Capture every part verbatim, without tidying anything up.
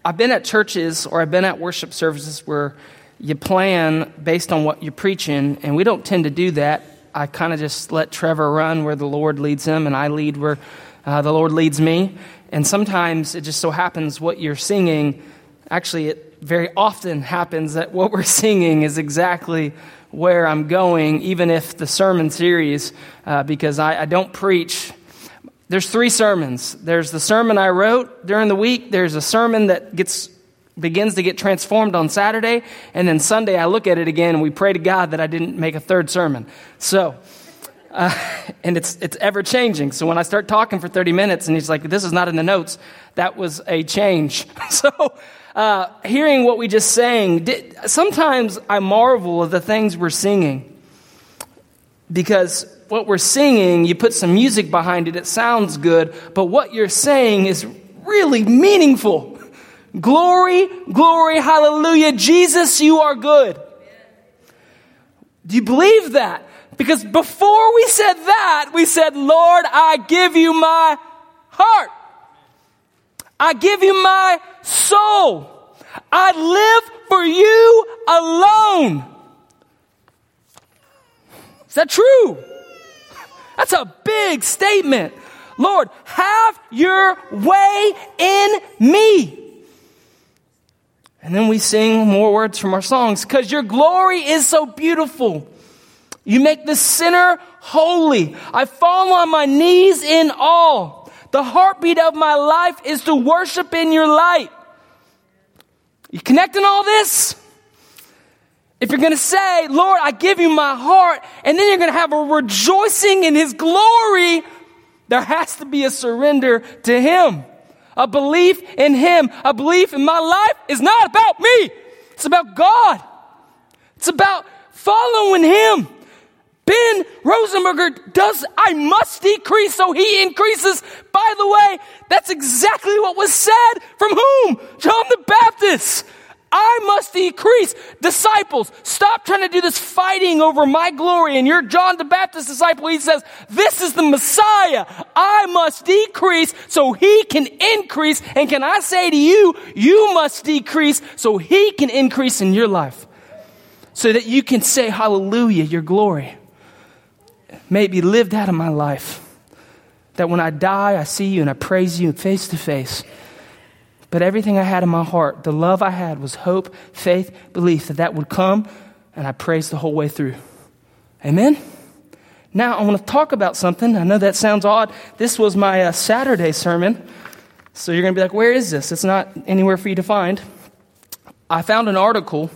I've been at churches or I've been at worship services where you plan based on what you're preaching, and we don't tend to do that. I kind of just let Trevor run where the Lord leads him, and I lead where uh, the Lord leads me. And sometimes it just so happens what you're singing, actually it very often happens that what we're singing is exactly where I'm going, even if the sermon series, uh, because I, I don't preach. There's three sermons. There's the sermon I wrote during the week. There's a sermon that gets begins to get transformed on Saturday. And then Sunday I look at it again and we pray to God that I didn't make a third sermon. So, uh, and it's it's ever changing. So when I start talking for thirty minutes and he's like, this is not in the notes, that was a change. So uh, hearing what we just sang, did, sometimes I marvel at the things we're singing. Because what we're singing, you put some music behind it, it sounds good, but what you're saying is really meaningful. Glory, glory, hallelujah, Jesus, you are good. Do you believe that? Because before we said that, we said, Lord, I give you my heart. I give you my soul. I live for you alone. Is that true? That's a big statement. Lord, have your way in me. And then we sing more words from our songs. Because your glory is so beautiful. You make the sinner holy. I fall on my knees in awe. The heartbeat of my life is to worship in your light. You connecting all this? If you're going to say, Lord, I give you my heart, and then you're going to have a rejoicing in his glory, there has to be a surrender to him. A belief in him. A belief in my life is not about me. It's about God. It's about following him. Ben Rosenberger does, I must decrease so he increases. By the way, that's exactly what was said from whom? John the Baptist. I must decrease. Disciples, stop trying to do this fighting over my glory. And you're John the Baptist disciple. He says, this is the Messiah. I must decrease so he can increase. And can I say to you, you must decrease so he can increase in your life. So that you can say, hallelujah, your glory may be lived out of my life. That when I die, I see you and I praise you face to face. But everything I had in my heart, the love I had was hope, faith, belief that that would come, and I praised the whole way through. Amen? Now, I want to talk about something. I know that sounds odd. This was my uh, Saturday sermon. So you're going to be like, where is this? It's not anywhere for you to find. I found an article.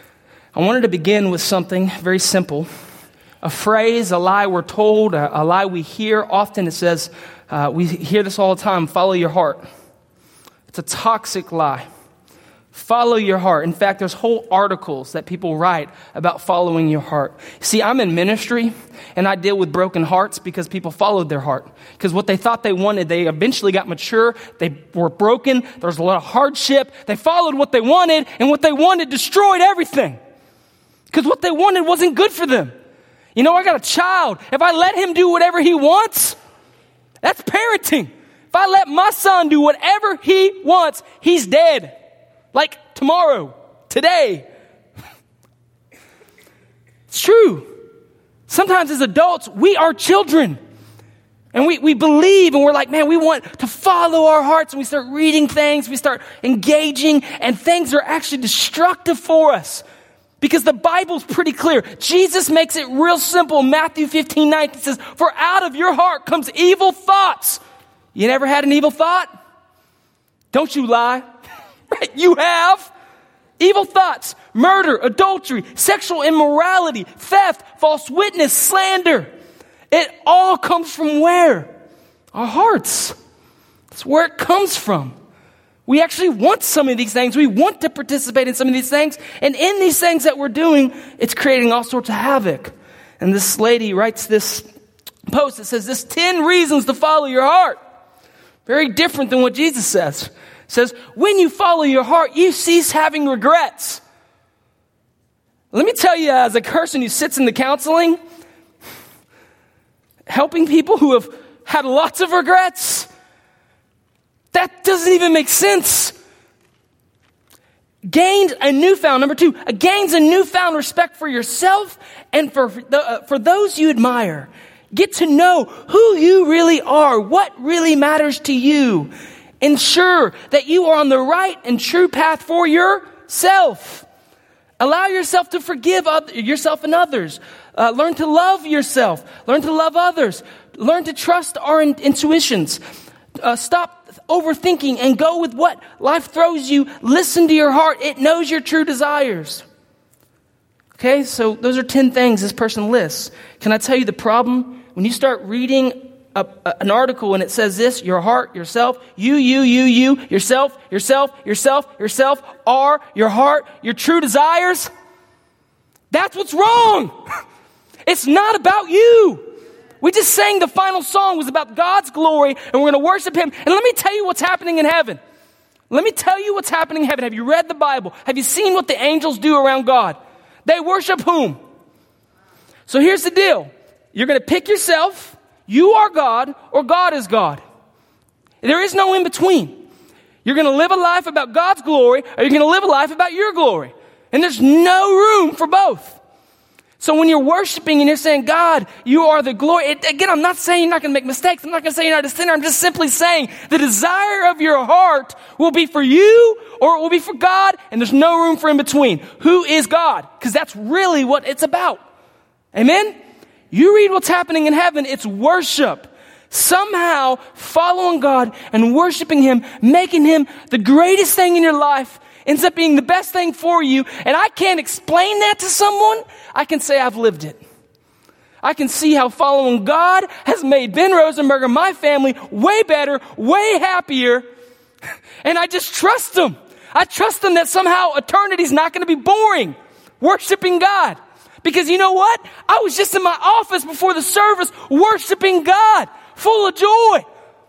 I wanted to begin with something very simple. A phrase, a lie we're told, a, a lie we hear. Often it says, uh, we hear this all the time, follow your heart. It's a toxic lie. Follow your heart. In fact, there's whole articles that people write about following your heart. See, I'm in ministry, and I deal with broken hearts because people followed their heart. Because what they thought they wanted, they eventually got mature. They were broken. There was a lot of hardship. They followed what they wanted, and what they wanted destroyed everything. Because what they wanted wasn't good for them. You know, I got a child. If I let him do whatever he wants, that's parenting. If I let my son do whatever he wants, he's dead. Like tomorrow, today. It's true. Sometimes as adults, we are children. And we, we believe and we're like, man, we want to follow our hearts. And we start reading things, we start engaging, and things are actually destructive for us. Because the Bible's pretty clear. Jesus makes it real simple. Matthew fifteen nine says, for out of your heart comes evil thoughts. You never had an evil thought? Don't you lie. Right? You have. Evil thoughts, murder, adultery, sexual immorality, theft, false witness, slander. It all comes from where? Our hearts. That's where it comes from. We actually want some of these things. We want to participate in some of these things. And in these things that we're doing, it's creating all sorts of havoc. And this lady writes this post that says, this ten reasons to follow your heart. Very different than what Jesus says. It says, when you follow your heart, you cease having regrets. Let me tell you, as a person who sits in the counseling, helping people who have had lots of regrets, that doesn't even make sense. gains a newfound, number two, gains a newfound respect for yourself and for, the, uh, for those you admire. Get to know who you really are, what really matters to you. Ensure that you are on the right and true path for yourself. Allow yourself to forgive other, yourself and others. Uh, learn to love yourself. Learn to love others. Learn to trust our in- intuitions. Uh, stop overthinking and go with what life throws you. Listen to your heart. It knows your true desires. Okay, so those are ten things this person lists. Can I tell you the problem? When you start reading a, a, an article and it says this, your heart, yourself, you, you, you, you, yourself, yourself, yourself, yourself, are your heart, your true desires, that's what's wrong. It's not about you. We just sang the final song was about God's glory, and we're going to worship Him. And let me tell you what's happening in heaven. Let me tell you what's happening in heaven. Have you read the Bible? Have you seen what the angels do around God? They worship whom? So here's the deal. You're going to pick yourself. You are God, or God is God. There is no in between. You're going to live a life about God's glory, or you're going to live a life about your glory. And there's no room for both. So when you're worshiping and you're saying, God, you are the glory. It, again, I'm not saying you're not going to make mistakes. I'm not going to say you're not a sinner. I'm just simply saying the desire of your heart will be for you or it will be for God, and there's no room for in between. Who is God? Because that's really what it's about. Amen? You read what's happening in heaven. It's worship. Somehow following God and worshiping Him, making Him the greatest thing in your life, ends up being the best thing for you. And I can't explain that to someone. I can say I've lived it. I can see how following God has made Ben Rosenberger, my family, way better, way happier. And I just trust Him. I trust Him that somehow eternity's not going to be boring worshiping God. Because you know what? I was just in my office before the service worshiping God, full of joy.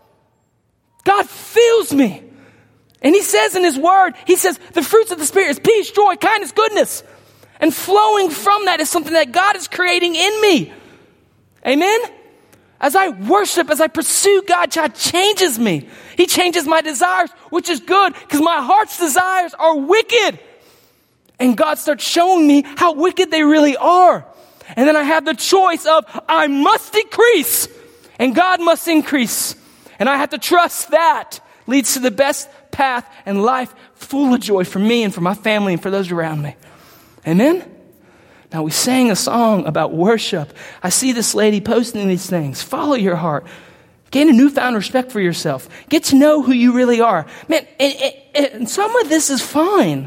God fills me. And He says in His word, He says, the fruits of the Spirit is peace, joy, kindness, goodness. And flowing from that is something that God is creating in me. Amen? As I worship, as I pursue God, God changes me. He changes my desires, which is good because my heart's desires are wicked. And God starts showing me how wicked they really are. And then I have the choice of I must decrease and God must increase. And I have to trust that leads to the best path and life full of joy for me and for my family and for those around me. Amen? Now we sang a song about worship. I see this lady posting these things. Follow your heart. Gain a newfound respect for yourself. Get to know who you really are. Man, and, and, and some of this is fine.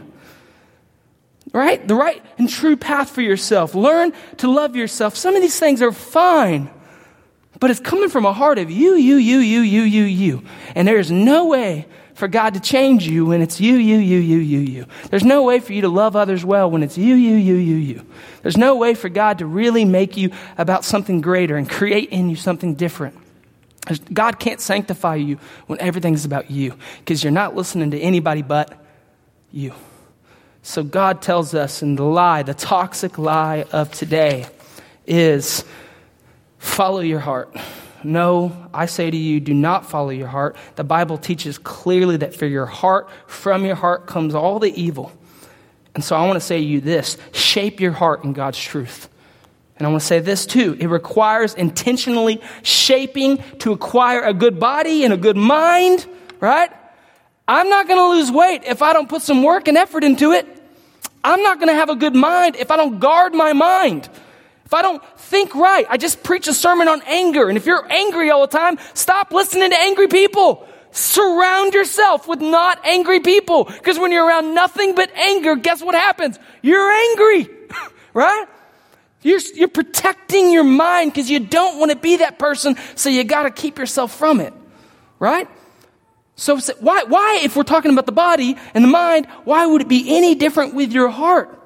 Right? The right and true path for yourself. Learn to love yourself. Some of these things are fine. But it's coming from a heart of you, you, you, you, you, you, you. And there is no way for God to change you when it's you, you, you, you, you, you. There's no way for you to love others well when it's you, you, you, you, you. There's no way for God to really make you about something greater and create in you something different. God can't sanctify you when everything's about you because you're not listening to anybody but you. So God tells us, and the lie, the toxic lie of today is follow your heart. No, I say to you, do not follow your heart. The Bible teaches clearly that for your heart, from your heart comes all the evil. And so I want to say to you this, shape your heart in God's truth. And I want to say this too, it requires intentionally shaping to acquire a good body and a good mind, right? I'm not going to lose weight if I don't put some work and effort into it. I'm not going to have a good mind if I don't guard my mind. If I don't think right, I just preach a sermon on anger. And if you're angry all the time, stop listening to angry people. Surround yourself with not angry people. Because when you're around nothing but anger, guess what happens? You're angry, right? You're, you're protecting your mind because you don't want to be that person. So you got to keep yourself from it, right? So why, why, if we're talking about the body and the mind, why would it be any different with your heart?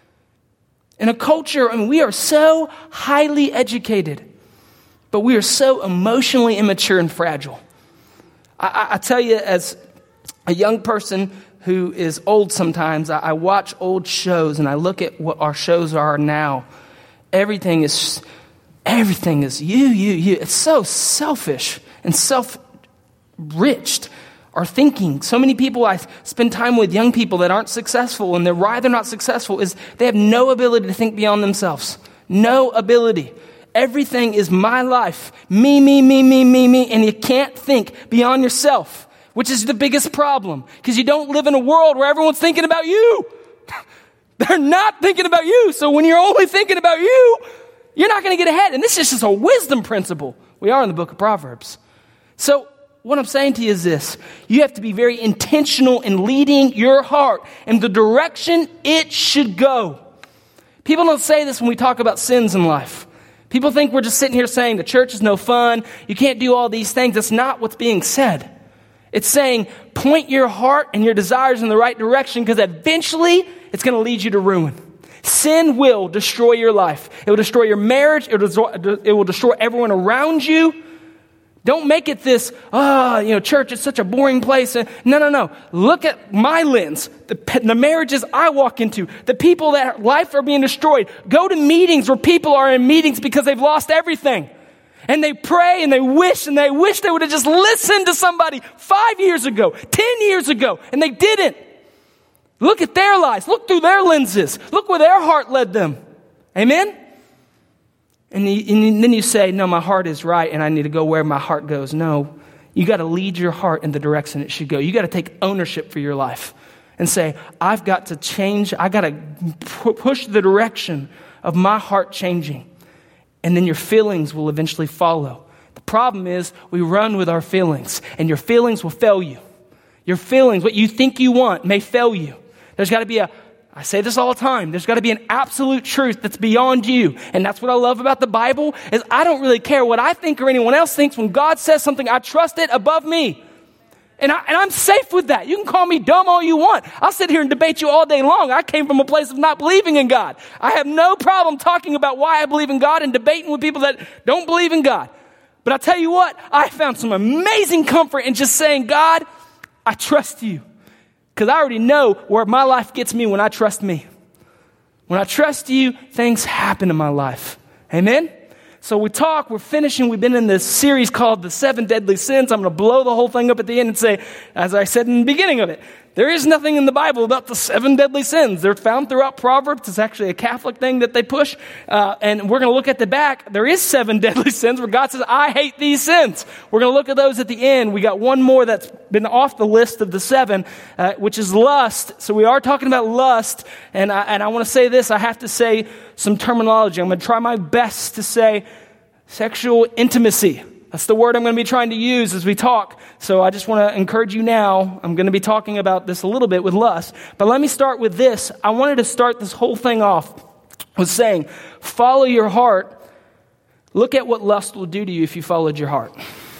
In a culture, I mean, we are so highly educated, but we are so emotionally immature and fragile. I, I, I tell you, as a young person who is old sometimes, I, I watch old shows and I look at what our shows are now. Everything is, everything is you, you, you. It's so selfish and self-riched. are thinking. So many people I spend time with, young people that aren't successful, and the why they're not successful is they have no ability to think beyond themselves. No ability. Everything is my life. Me, me, me, me, me, me, and you can't think beyond yourself, which is the biggest problem, because you don't live in a world where everyone's thinking about you. They're not thinking about you, so when you're only thinking about you, you're not going to get ahead. And this is just a wisdom principle. We are in the book of Proverbs. So what I'm saying to you is this. You have to be very intentional in leading your heart in the direction it should go. People don't say this when we talk about sins in life. People think we're just sitting here saying the church is no fun. You can't do all these things. That's not what's being said. It's saying point your heart and your desires in the right direction, because eventually it's going to lead you to ruin. Sin will destroy your life. It will destroy your marriage. It will destroy, it will destroy everyone around you. Don't make it this, ah, oh, you know, church is such a boring place. No, no, no. Look at my lens, the, the marriages I walk into, the people that life are being destroyed. Go to meetings where people are in meetings because they've lost everything. And they pray and they wish and they wish they would have just listened to somebody five years ago, ten years ago, and they didn't. Look at their lives. Look through their lenses. Look where their heart led them. Amen? And, you, and then you say, no, my heart is right and I need to go where my heart goes. No, you got to lead your heart in the direction it should go. You got to take ownership for your life and say, I've got to change. I got to p- push the direction of my heart changing. And then your feelings will eventually follow. The problem is we run with our feelings, and your feelings will fail you. Your feelings, what you think you want, may fail you. There's got to be a I say this all the time. There's got to be an absolute truth that's beyond you. And that's what I love about the Bible is I don't really care what I think or anyone else thinks. When God says something, I trust it above me. And, I, and I'm safe with that. You can call me dumb all you want. I'll sit here and debate you all day long. I came from a place of not believing in God. I have no problem talking about why I believe in God and debating with people that don't believe in God. But I'll tell you what, I found some amazing comfort in just saying, God, I trust you. Because I already know where my life gets me when I trust me. When I trust you, things happen in my life. Amen? So we talk, we're finishing. We've been in this series called The Seven Deadly Sins. I'm going to blow the whole thing up at the end and say, as I said in the beginning of it, there is nothing in the Bible about the seven deadly sins. They're found throughout Proverbs. It's actually a Catholic thing that they push. Uh, and we're going to look at the back. There is seven deadly sins where God says, I hate these sins. We're going to look at those at the end. We got one more that's been off the list of the seven, uh, which is lust. So we are talking about lust. And I, and I want to say this. I have to say some terminology. I'm going to try my best to say sexual intimacy. That's the word I'm going to be trying to use as we talk. So I just want to encourage you now. I'm going to be talking about this a little bit with lust. But let me start with this. I wanted to start this whole thing off with saying, follow your heart. Look at what lust will do to you if you followed your heart.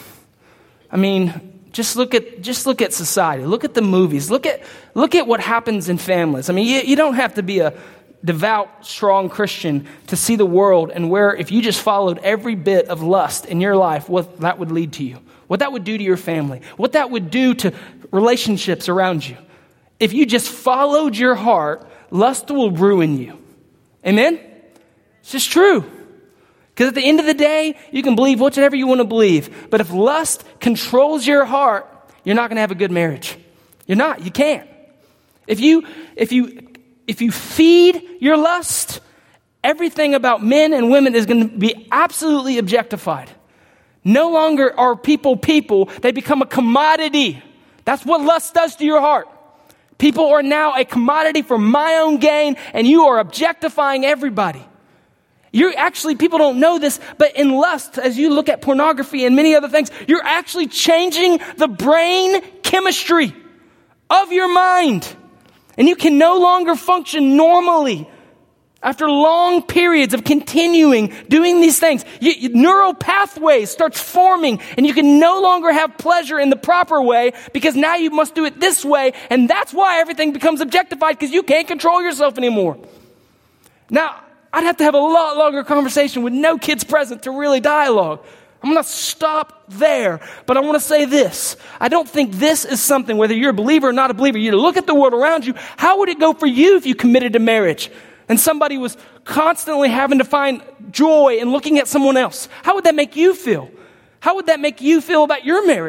I mean, just look at just look at society. Look at the movies. Look at look at what happens in families. I mean, you, you don't have to be a devout, strong Christian to see the world and where if you just followed every bit of lust in your life, what that would lead to you, what that would do to your family, what that would do to relationships around you. If you just followed your heart, lust will ruin you. Amen? It's just true. Because at the end of the day, you can believe whatever you want to believe. But if lust controls your heart, you're not going to have a good marriage. You're not. You can't. If you, if you, If you feed your lust, everything about men and women is going to be absolutely objectified. No longer are people people. They become a commodity. That's what lust does to your heart. People are now a commodity for my own gain, and you are objectifying everybody. You're actually, people don't know this, but in lust, as you look at pornography and many other things, you're actually changing the brain chemistry of your mind. And you can no longer function normally after long periods of continuing doing these things. You, you, neural pathways start forming, and you can no longer have pleasure in the proper way because now you must do it this way, and that's why everything becomes objectified because you can't control yourself anymore. Now, I'd have to have a lot longer conversation with no kids present to really dialogue. I'm going to stop there, but I want to say this. I don't think this is something, whether you're a believer or not a believer, you look at the world around you. How would it go for you if you committed to marriage and somebody was constantly having to find joy in looking at someone else? How would that make you feel? How would that make you feel about your marriage?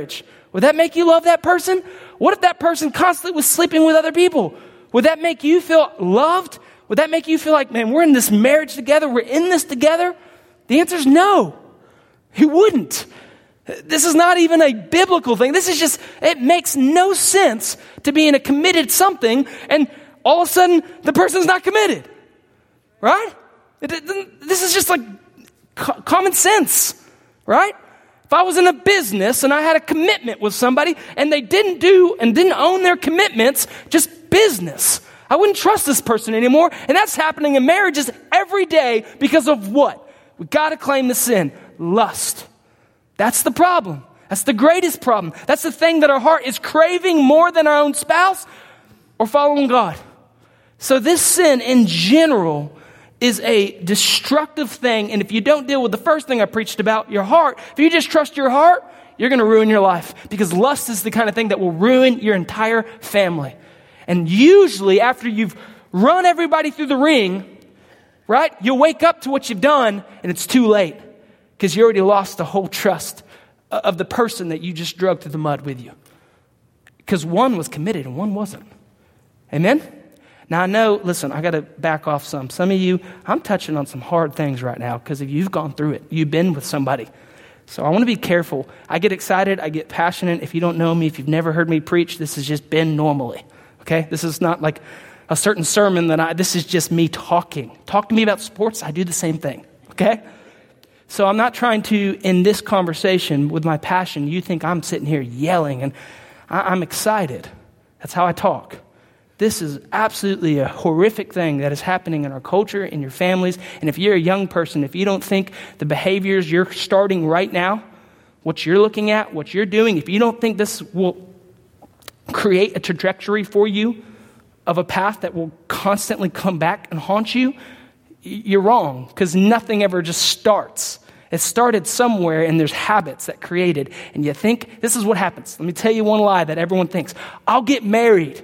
Would that make you love that person? What if that person constantly was sleeping with other people? Would that make you feel loved? Would that make you feel like, man, we're in this marriage together, we're in this together? The answer is no. He wouldn't. This is not even a biblical thing. This is just, it makes no sense to be in a committed something and all of a sudden the person's not committed. Right? It, it, this is just like co- common sense. Right? If I was in a business and I had a commitment with somebody and they didn't do and didn't own their commitments, just business, I wouldn't trust this person anymore. And that's happening in marriages every day because of what? We got to claim the sin, lust. That's the problem. That's the greatest problem. That's the thing that our heart is craving more than our own spouse or following God. So this sin in general is a destructive thing. And if you don't deal with the first thing I preached about, your heart, if you just trust your heart, you're going to ruin your life. Because lust is the kind of thing that will ruin your entire family. And usually after you've run everybody through the ring, right, you'll wake up to what you've done and it's too late. Because you already lost the whole trust of the person that you just drug through the mud with you. Because one was committed and one wasn't. Amen? Now I know, listen, I got to back off some. Some of you, I'm touching on some hard things right now because if you've gone through it, you've been with somebody. So I want to be careful. I get excited. I get passionate. If you don't know me, if you've never heard me preach, this has just been normally. Okay? This is not like a certain sermon that I, this is just me talking. Talk to me about sports. I do the same thing. Okay? So I'm not trying to, in this conversation with my passion, you think I'm sitting here yelling and I, I'm excited. That's how I talk. This is absolutely a horrific thing that is happening in our culture, in your families. And if you're a young person, if you don't think the behaviors you're starting right now, what you're looking at, what you're doing, if you don't think this will create a trajectory for you of a path that will constantly come back and haunt you, you're wrong, because nothing ever just starts. It started somewhere, and there's habits that created. And you think, this is what happens. Let me tell you one lie that everyone thinks. I'll get married.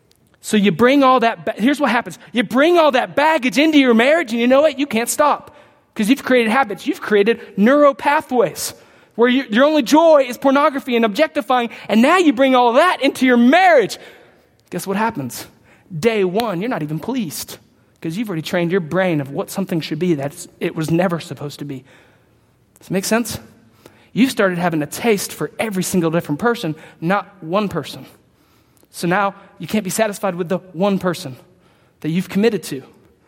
So you bring all that, ba- here's what happens. You bring all that baggage into your marriage, and you know what? You can't stop. Because you've created habits. You've created neural pathways where you, your only joy is pornography and objectifying. And now you bring all that into your marriage. Guess what happens? Day one, you're not even pleased. Because you've already trained your brain of what something should be that it was never supposed to be. Does it make sense? You've started having a taste for every single different person, not one person. So now you can't be satisfied with the one person that you've committed to.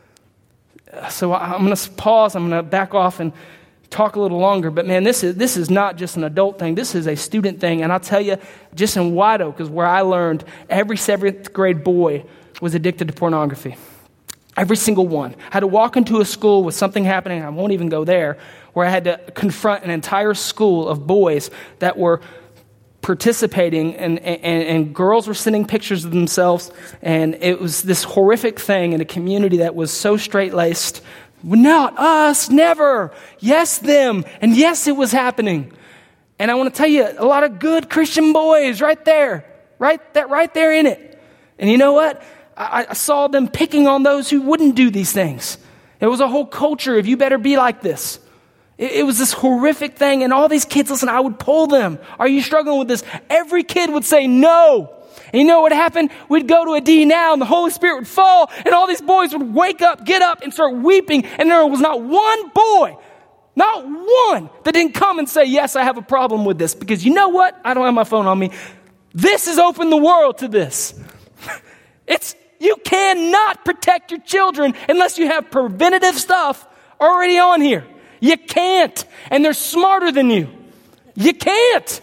So I'm going to pause. I'm going to back off and talk a little longer. But man, this is this is not just an adult thing. This is a student thing. And I'll tell you, just in White Oak is where I learned every seventh grade boy was addicted to pornography. Every single one. I had to walk into a school with something happening, I won't even go there, where I had to confront an entire school of boys that were participating, and, and, and girls were sending pictures of themselves, and it was this horrific thing in a community that was so straight-laced. Not us, never. Yes, them. And yes, it was happening. And I want to tell you, a lot of good Christian boys right there, right, that, right there in it. And you know what? I, I saw them picking on those who wouldn't do these things. It was a whole culture of you better be like this. It, it was this horrific thing, and all these kids, listen, I would pull them. Are you struggling with this? Every kid would say no. And you know what happened? We'd go to a D now, and the Holy Spirit would fall, and all these boys would wake up, get up, and start weeping, and there was not one boy, not one, that didn't come and say, yes, I have a problem with this. Because you know what? I don't have my phone on me. This has opened the world to this. It's You cannot protect your children unless you have preventative stuff already on here. You can't. And they're smarter than you. You can't.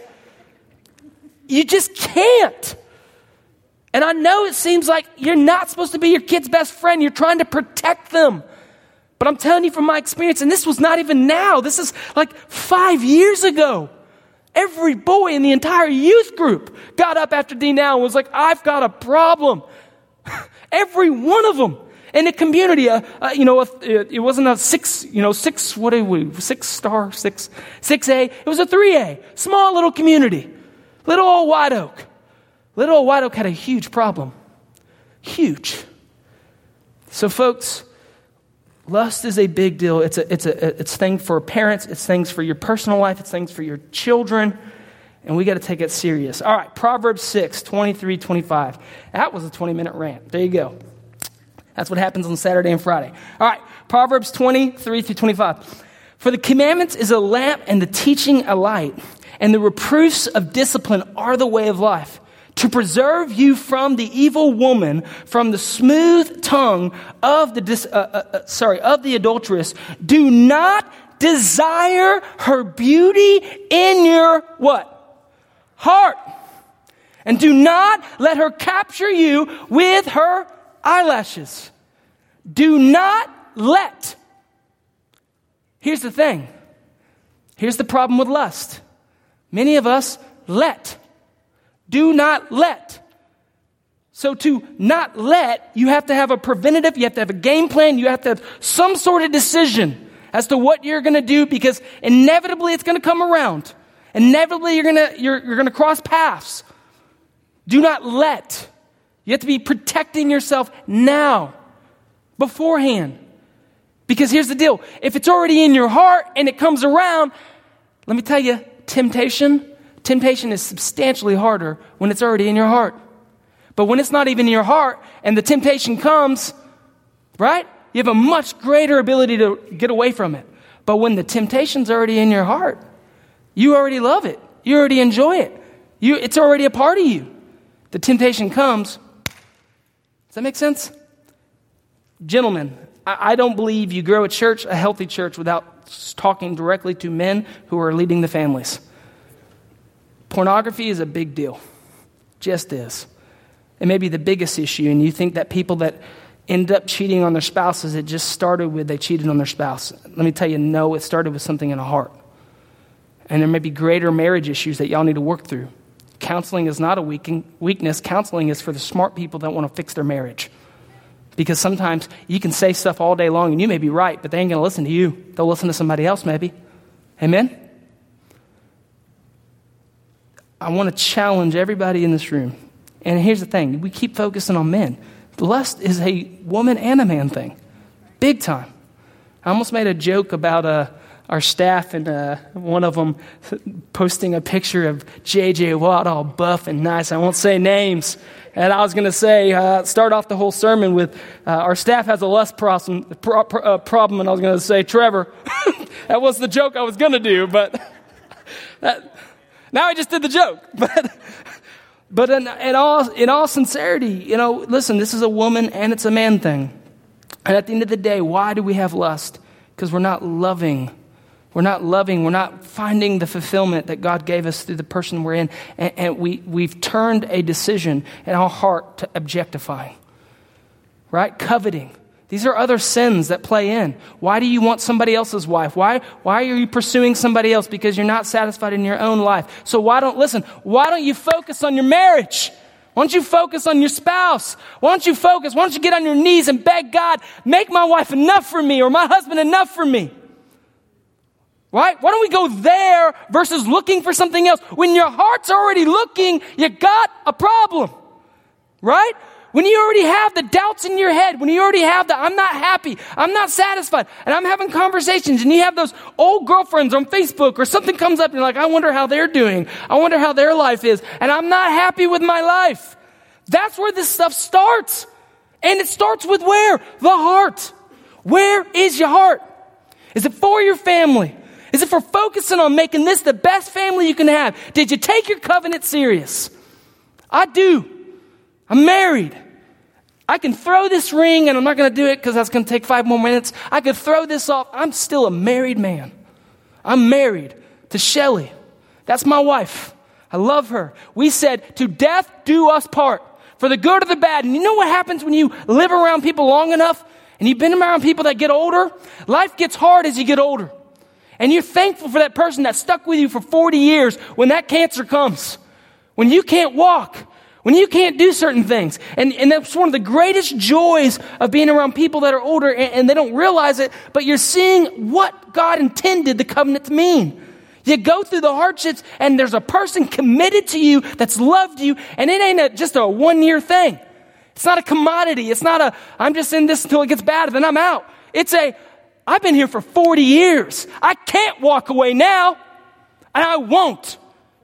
You just can't. And I know it seems like you're not supposed to be your kid's best friend. You're trying to protect them. But I'm telling you from my experience, and this was not even now. This is like five years ago. Every boy in the entire youth group got up after D Now and was like, I've got a problem. Every one of them in the community, uh, uh, you know, it wasn't a six, you know, six, what are we, six star, six, six A. It was a three A, small little community, little old White Oak. Little old White Oak had a huge problem, huge. So, folks, lust is a big deal. It's a, it's a, it's thing for parents. It's things for your personal life. It's things for your children. And we got to take it serious. All right, Proverbs six, twenty-three, twenty-five. That was a twenty-minute rant. There you go. That's what happens on Saturday and Friday. All right, Proverbs twenty-three through twenty-five. For the commandments is a lamp and the teaching a light, and the reproofs of discipline are the way of life, to preserve you from the evil woman, from the smooth tongue of the dis, uh, uh, uh, sorry of the adulteress. Do not desire her beauty in your what? Heart. And do not let her capture you with her eyelashes. Do not let. Here's the thing. Here's the problem with lust. Many of us let. Do not let. So to not let, you have to have a preventative, you have to have a game plan, you have to have some sort of decision as to what you're going to do, because inevitably it's going to come around. Inevitably you're going to you're, you're going to cross paths. Do not let. You have to be protecting yourself now, beforehand. Because here's the deal. If it's already in your heart and it comes around, let me tell you, temptation, temptation is substantially harder when it's already in your heart. But when it's not even in your heart and the temptation comes, right? You have a much greater ability to get away from it. But when the temptation's already in your heart, you already love it. You already enjoy it. You, it's already a part of you. The temptation comes. Does that make sense? Gentlemen, I, I don't believe you grow a church, a healthy church, without talking directly to men who are leading the families. Pornography is a big deal. Just is. It may be the biggest issue, and you think that people that end up cheating on their spouses, it just started with they cheated on their spouse. Let me tell you, no, it started with something in the heart. And there may be greater marriage issues that y'all need to work through. Counseling is not a weakness. Counseling is for the smart people that want to fix their marriage. Because sometimes you can say stuff all day long and you may be right, but they ain't going to listen to you. They'll listen to somebody else maybe. Amen? I want to challenge everybody in this room. And here's the thing. We keep focusing on men. Lust is a woman and a man thing. Big time. I almost made a joke about uh, our staff and uh, one of them posting a picture of J J Watt all buff and nice. I won't say names. And I was going to say, uh, start off the whole sermon with, uh, our staff has a lust problem, pro- pro- uh, problem, and I was going to say, Trevor. That was the joke I was going to do, but that, now I just did the joke. But but in, in all in all sincerity, you know, listen, this is a woman and it's a man thing. And at the end of the day, why do we have lust? Because we're not loving. We're not loving. We're not finding the fulfillment that God gave us through the person we're in. And, and we, we've turned a decision in our heart to objectifying. Right? Coveting. These are other sins that play in. Why do you want somebody else's wife? Why, why are you pursuing somebody else? Because you're not satisfied in your own life. So why don't, listen, why don't you focus on your marriage? Why don't you focus on your spouse? Why don't you focus? Why don't you get on your knees and beg God, make my wife enough for me or my husband enough for me? Right? Why don't we go there versus looking for something else? When your heart's already looking, you got a problem. Right? When you already have the doubts in your head, when you already have the, I'm not happy, I'm not satisfied, and I'm having conversations, and you have those old girlfriends on Facebook, or something comes up, and you're like, I wonder how they're doing. I wonder how their life is, and I'm not happy with my life. That's where this stuff starts. And it starts with where? The heart. Where is your heart? Is it for your family? Is it for focusing on making this the best family you can have? Did you take your covenant serious? I do. I'm married. I can throw this ring, and I'm not going to do it because that's going to take five more minutes. I could throw this off. I'm still a married man. I'm married to Shelly. That's my wife. I love her. We said, to death do us part, for the good or the bad. And you know what happens when you live around people long enough, and you've been around people that get older? Life gets hard as you get older. And you're thankful for that person that stuck with you for forty years when that cancer comes, when you can't walk, when you can't do certain things. And, and that's one of the greatest joys of being around people that are older, and, and they don't realize it, but you're seeing what God intended the covenant to mean. You go through the hardships, and there's a person committed to you that's loved you, and it ain't a, just a one-year thing. It's not a commodity. It's not a, I'm just in this until it gets bad, and then I'm out. It's a, I've been here for forty years. I can't walk away now, and I won't.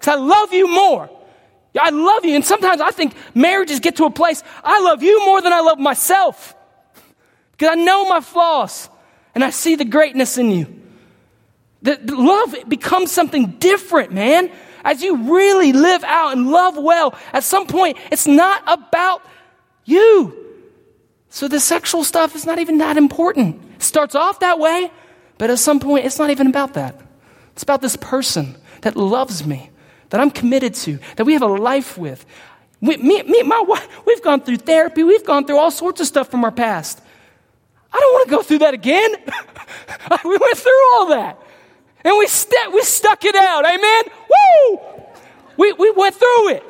because I love you more. I love you. And sometimes I think marriages get to a place, I love you more than I love myself. Because I know my flaws and I see the greatness in you. The, the love becomes something different, man. As you really live out and love well, at some point, it's not about you. So the sexual stuff is not even that important. It starts off that way, but at some point, it's not even about that. It's about this person that loves me, that I'm committed to, that we have a life with. We, me, me and my wife, we've gone through therapy. We've gone through all sorts of stuff from our past. I don't want to go through that again. We went through all that. And we, st- we stuck it out. Amen? Woo! We, we went through it.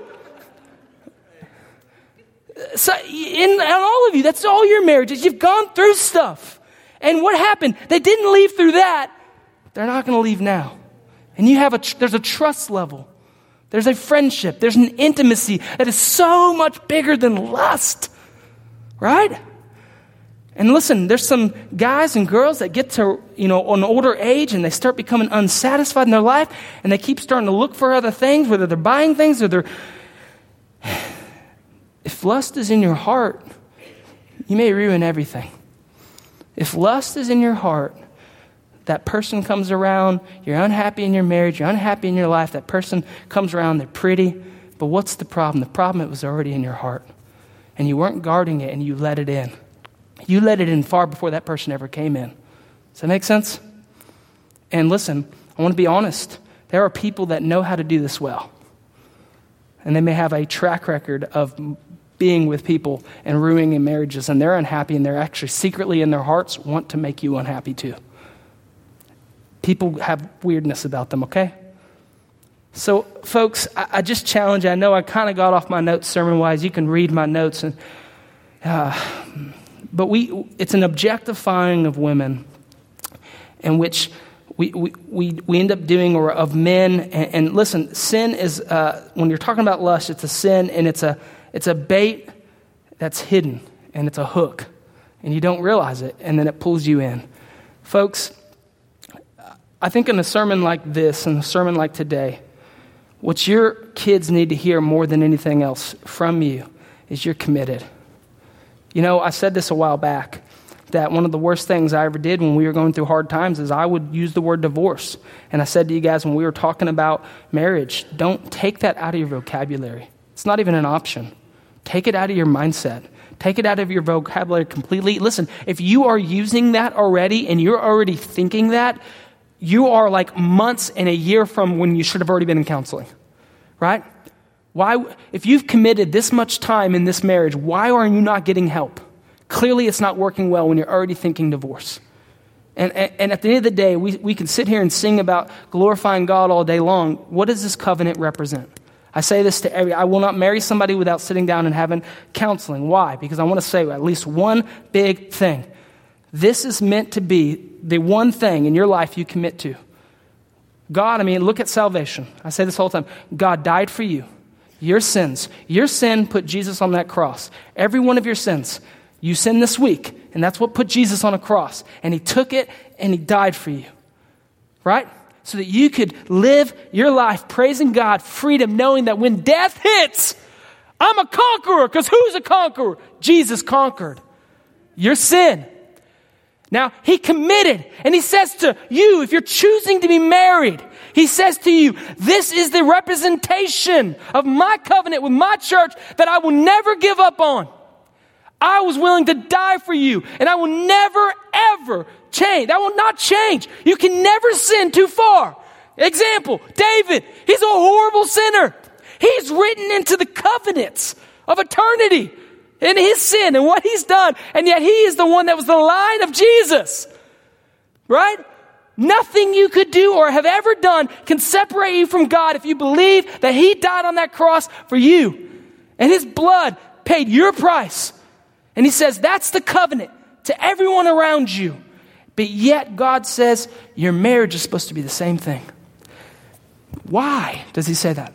So in, in all of you, that's all your marriages. You've gone through stuff. And what happened? They didn't leave through that. They're not going to leave now. And you have a tr- there's a trust level. There's a friendship. There's an intimacy that is so much bigger than lust. Right? And listen, there's some guys and girls that get to, you know, an older age and they start becoming unsatisfied in their life and they keep starting to look for other things, whether they're buying things or they're... If lust is in your heart, you may ruin everything. If lust is in your heart, that person comes around, you're unhappy in your marriage, you're unhappy in your life, that person comes around, they're pretty, but what's the problem? The problem, it was already in your heart. And you weren't guarding it and you let it in. You let it in far before that person ever came in. Does that make sense? And listen, I want to be honest. There are people that know how to do this well. And they may have a track record of being with people and ruining marriages, and they're unhappy, and they're actually secretly in their hearts want to make you unhappy too. People have weirdness about them, okay? So, folks, I, I just challenge you. I know I kind of got off my notes sermon-wise. You can read my notes. and. Uh, But we it's an objectifying of women in which we we, we, we end up doing, or of men. And, and listen, sin is, uh, when you're talking about lust, it's a sin, and it's a it's a bait that's hidden, and it's a hook. And you don't realize it, and then it pulls you in. Folks, I think in a sermon like this, and a sermon like today, what your kids need to hear more than anything else from you is you're committed. You know, I said this a while back, that one of the worst things I ever did when we were going through hard times is I would use the word divorce. And I said to you guys when we were talking about marriage, don't take that out of your vocabulary. It's not even an option. Take it out of your mindset. Take it out of your vocabulary completely. Listen, if you are using that already and you're already thinking that, you are like months and a year from when you should have already been in counseling, right? Why, if you've committed this much time in this marriage, why are you not getting help? Clearly, it's not working well when you're already thinking divorce. And, and, and at the end of the day, we, we can sit here and sing about glorifying God all day long. What does this covenant represent? I say this to every, I will not marry somebody without sitting down and having counseling. Why? Because I want to say at least one big thing. This is meant to be the one thing in your life you commit to. God, I mean, look at salvation. I say this all the time. God died for you. Your sins. Your sin put Jesus on that cross. Every one of your sins. You sinned this week, and that's what put Jesus on a cross. And he took it, and he died for you. Right? So that you could live your life praising God, freedom, knowing that when death hits, I'm a conqueror. Because who's a conqueror? Jesus conquered your sin. Now, he committed, and he says to you, if you're choosing to be married, he says to you, this is the representation of my covenant with my church that I will never give up on. I was willing to die for you, and I will never, ever change. That will not change. You can never sin too far. Example, David, he's a horrible sinner. He's written into the covenants of eternity in his sin and what he's done. And yet he is the one that was the line of Jesus. Right? Nothing you could do or have ever done can separate you from God if you believe that he died on that cross for you. And his blood paid your price. And he says that's the covenant to everyone around you. But yet God says your marriage is supposed to be the same thing. Why does he say that?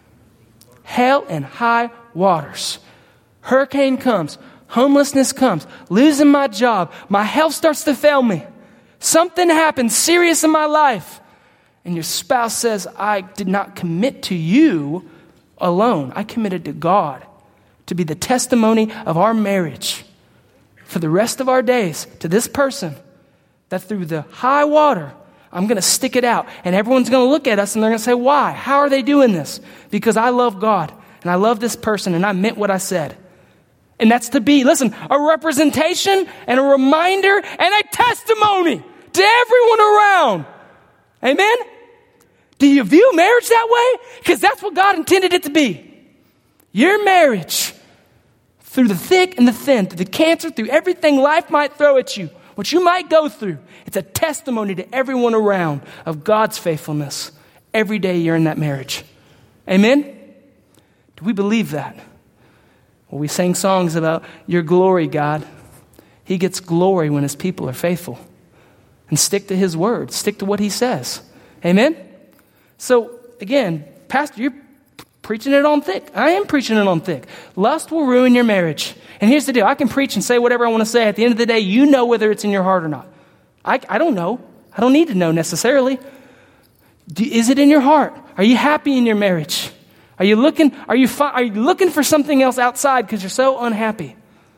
Hell and high waters. Hurricane comes, homelessness comes, losing my job, my health starts to fail me. Something happens serious in my life. and your spouse says, I did not commit to you alone. I committed to God to be the testimony of our marriage for the rest of our days to this person, that through the high water, I'm going to stick it out. And everyone's going to look at us and they're going to say, why? How are they doing this? Because I love God and I love this person and I meant what I said. And that's to be, listen, a representation and a reminder and a testimony to everyone around. Amen? Do you view marriage that way? Because that's what God intended it to be. Your marriage, through the thick and the thin, through the cancer, through everything life might throw at you, what you might go through, it's a testimony to everyone around of God's faithfulness every day you're in that marriage. Amen? Do we believe that? Well, we sang songs about your glory, God. He gets glory when his people are faithful and stick to his word, stick to what he says. Amen? So, again, Pastor, you're preaching it on thick. I am preaching it on thick. Lust will ruin your marriage. And here's the deal. I can preach and say whatever I want to say. At the end of the day, you know whether it's in your heart or not. I, I don't know. I don't need to know necessarily. Do, is it in your heart? Are you happy in your marriage? Are you looking, are you, fi- are you looking for something else outside because you're so unhappy?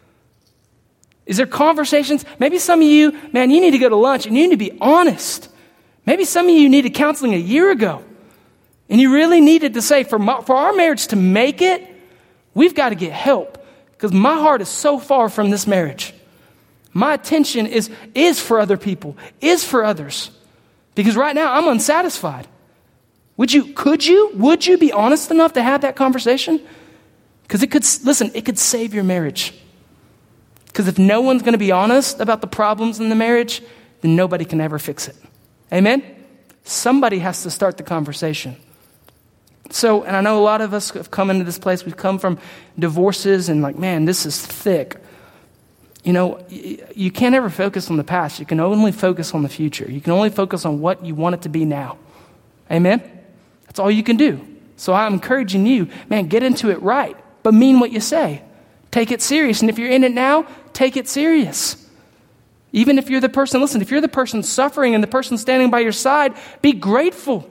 Is there conversations? Maybe some of you, man, you need to go to lunch and you need to be honest. Maybe some of you needed counseling a year ago. And you really needed to say, for, my, for our marriage to make it, we've got to get help. Because my heart is so far from this marriage. My attention is, is for other people, is for others. Because right now I'm unsatisfied. Would you, could you, would you be honest enough to have that conversation? Because it could, listen, it could save your marriage. Because if no one's going to be honest about the problems in the marriage, then nobody can ever fix it. Amen? Somebody has to start the conversation. So, and I know a lot of us have come into this place, we've come from divorces and like, man, this is thick. You know, you can't ever focus on the past. You can only focus on the future. You can only focus on what you want it to be now. Amen? That's all you can do. So I'm encouraging you, man, get into it right, but mean what you say. Take it serious. And if you're in it now, take it serious. Even if you're the person, listen, if you're the person suffering and the person standing by your side, be grateful.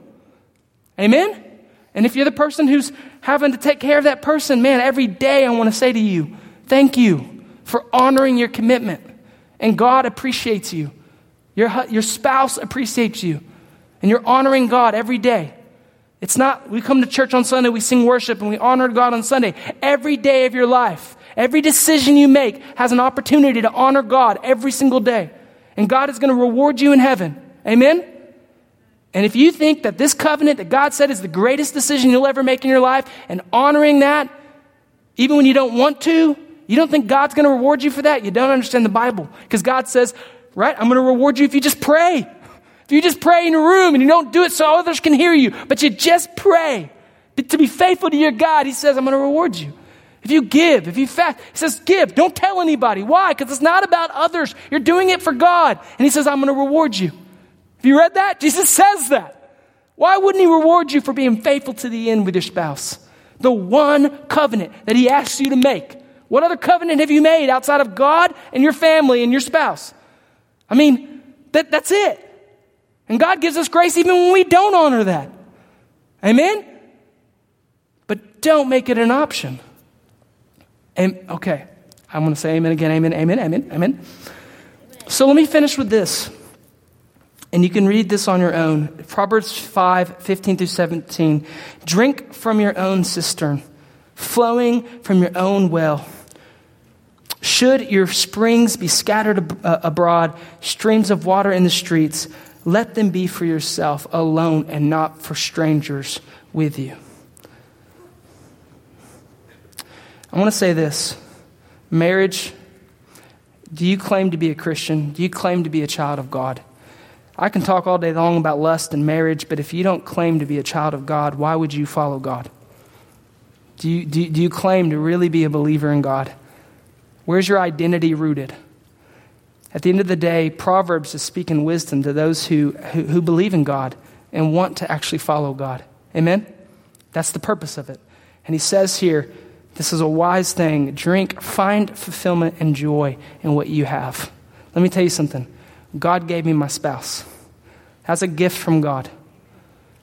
Amen? And if you're the person who's having to take care of that person, man, every day I want to say to you, thank you for honoring your commitment. And God appreciates you. Your, your spouse appreciates you. And you're honoring God every day. It's not, we come to church on Sunday, we sing worship, and we honor God on Sunday. Every day of your life, every decision you make has an opportunity to honor God every single day. And God is going to reward you in heaven. Amen? And if you think that this covenant that God said is the greatest decision you'll ever make in your life, and honoring that, even when you don't want to, you don't think God's going to reward you for that, you don't understand the Bible. Because God says, right, I'm going to reward you if you just pray. If you just pray in a room and you don't do it so others can hear you, but you just pray to be faithful to your God, he says, I'm going to reward you. If you give, if you fast, he says, give. Don't tell anybody. Why? Because it's not about others. You're doing it for God. And he says, I'm going to reward you. Have you read that? Jesus says that. Why wouldn't he reward you for being faithful to the end with your spouse? The one covenant that he asks you to make. What other covenant have you made outside of God and your family and your spouse? I mean, that, that's it. And God gives us grace even when we don't honor that. Amen? But don't make it an option. And, okay, I'm going to say amen again, amen, amen, amen, amen. So let me finish with this. And you can read this on your own. Proverbs five, fifteen through seventeen. Drink from your own cistern, flowing from your own well. Should your springs be scattered ab- uh, abroad, streams of water in the streets, let them be for yourself alone and not for strangers with you. I want to say this. Marriage, do you claim to be a Christian? Do you claim to be a child of God? I can talk all day long about lust and marriage, but if you don't claim to be a child of God, why would you follow God? Do you, do, do you claim to really be a believer in God? Where's your identity rooted? At the end of the day, Proverbs is speaking wisdom to those who, who, who believe in God and want to actually follow God. Amen? That's the purpose of it. And he says here, this is a wise thing. Drink, find fulfillment and joy in what you have. Let me tell you something. God gave me my spouse. That's a gift from God.